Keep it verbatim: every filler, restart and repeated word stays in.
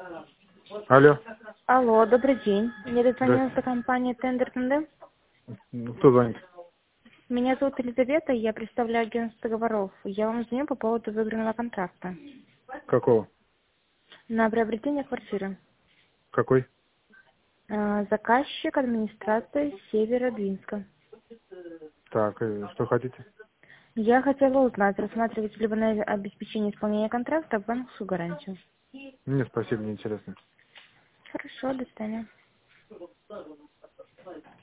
Алло. Алло, добрый день. Мне дозвонилась Здрасте. компания Тендер Тендем. Ну, Кто звонит? Меня зовут Елизавета, я представляю агентство договоров. Я вам звоню по поводу выигранного контракта Какого? на приобретение квартиры. Какой? А, Заказчик, администрация Северодвинска. Так, э, что хотите? Я хотела узнать, рассматриваете ли вы на обеспечение исполнения контракта в банковскую гарантию. Нет, спасибо, не интересно. Хорошо, до свидания.